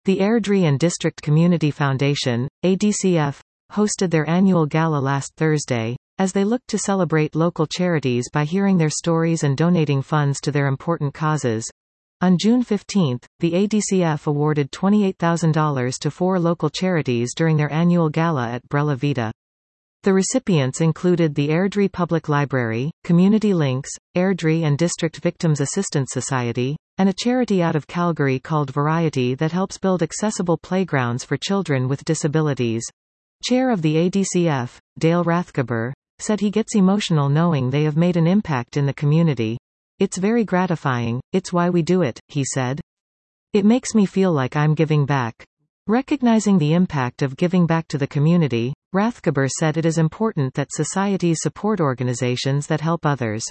The Airdrie and District Community Foundation, ADCF, hosted their annual gala last Thursday, as they looked to celebrate local charities by hearing their stories and donating funds to their important causes. On June 15, the ADCF awarded $28,000 to 4 local charities during their annual gala at Bella Vita. The recipients included the Airdrie Public Library, Community Links, Airdrie and District Victims Assistance Society, and a charity out of Calgary called Variety that helps build accessible playgrounds for children with disabilities. Chair of the ADCF, Dale Rathgeber, said he gets emotional knowing they have made an impact in the community. It's very gratifying, it's why we do it, he said. It makes me feel like I'm giving back. Recognizing the impact of giving back to the community, Rathgeber said it is important that societies support organizations that help others.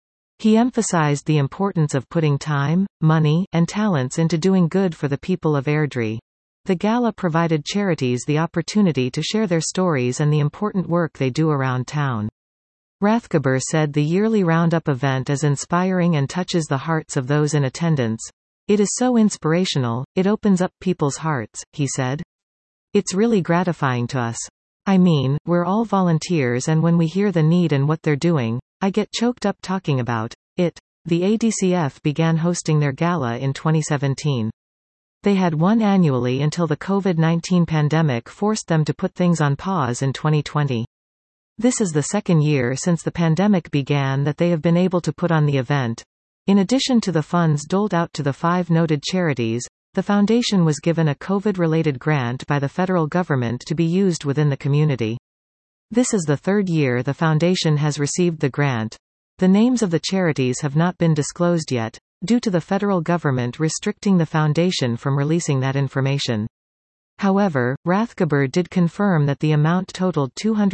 He emphasized the importance of putting time, money, and talents into doing good for the people of Airdrie. The gala provided charities the opportunity to share their stories and the important work they do around town. Rathgeber said the yearly Roundup event is inspiring and touches the hearts of those in attendance. It is so inspirational, it opens up people's hearts, he said. It's really gratifying to us. I mean, we're all volunteers and when we hear the need and what they're doing, I get choked up talking about it. The ADCF began hosting their gala in 2017. They had one annually until the COVID-19 pandemic forced them to put things on pause in 2020. This is the second year since the pandemic began that they have been able to put on the event. In addition to the funds doled out to the 5 noted charities, the foundation was given a COVID-related grant by the federal government to be used within the community. This is the 3rd year the foundation has received the grant. The names of the charities have not been disclosed yet, due to the federal government restricting the foundation from releasing that information. However, Rathgeber did confirm that the amount totaled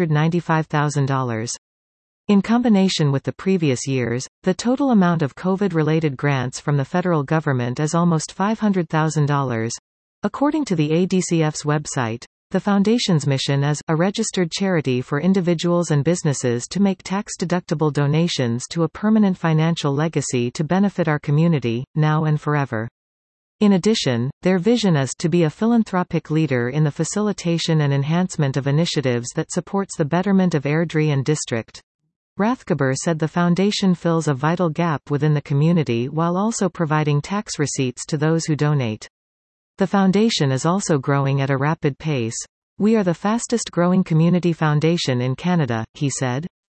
$295,000. In combination with the previous years, the total amount of COVID-related grants from the federal government is almost $500,000. According to the ADCF's website, the foundation's mission is a registered charity for individuals and businesses to make tax-deductible donations to a permanent financial legacy to benefit our community, now and forever. In addition, their vision is to be a philanthropic leader in the facilitation and enhancement of initiatives that supports the betterment of Airdrie and District. Rathgeber said the foundation fills a vital gap within the community while also providing tax receipts to those who donate. The foundation is also growing at a rapid pace. We are the fastest growing community foundation in Canada, he said.